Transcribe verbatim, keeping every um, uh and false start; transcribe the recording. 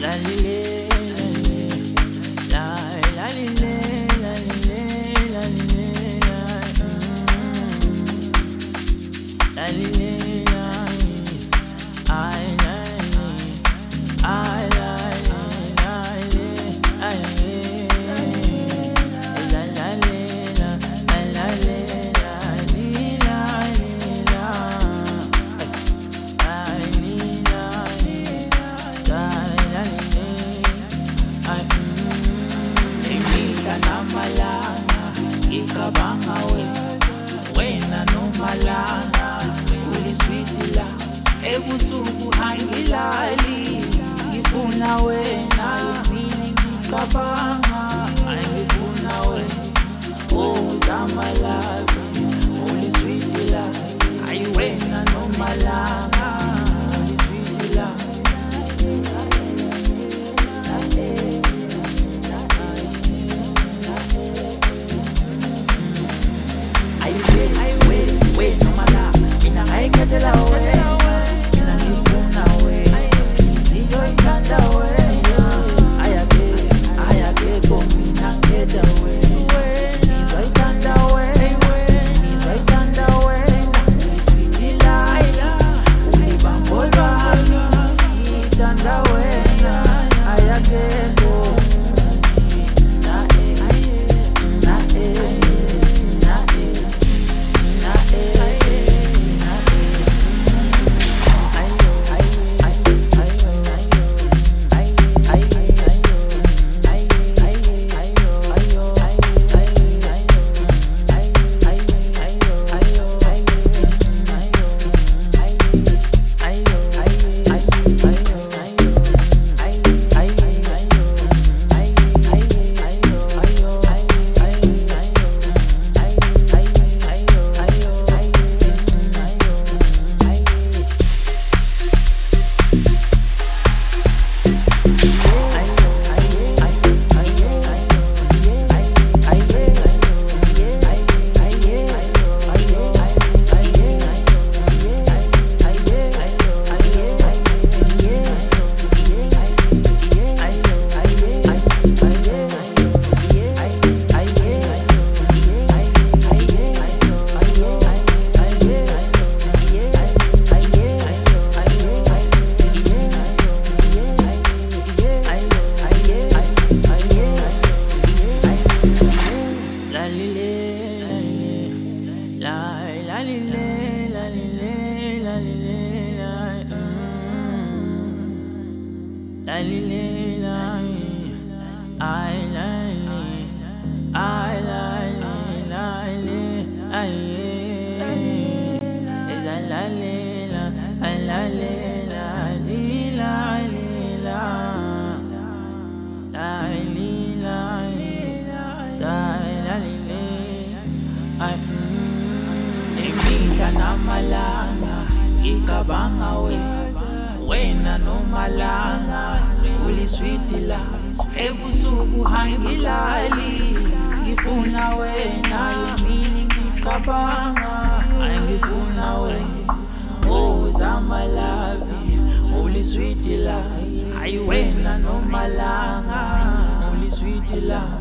La li le, la la li le, la li le, la li le, la li le, ay la li, ay la li, la li, ay li, la la li, la la li, la li, la li, la, ay li, la li, la la li, ay ngika namalanga ngicabanga wena wena nomalanga ulisweet la ebusuku angilali ngifuna wena yini ngicabanga angifuna wena oh zamalabi ulisweet la ay wena nomalanga ulisweet la ay ay wena mala mina ngayikhetela wena mina ngifuna wena siyoyithanda wena ayake ayake mina ngikhetha wena siyoyithanda wena siyoyithanda wena sweet laila ulibambo lwami ngithanda wena ayake na eh na eh na eh na eh namalanga ngicabanga wena wena nomalanga ulisweet la ebusuku angilali ngifuna wena yini ngicabanga angifuna wena oh zamalabi ulisweet la ay wena nomalanga ulisweet la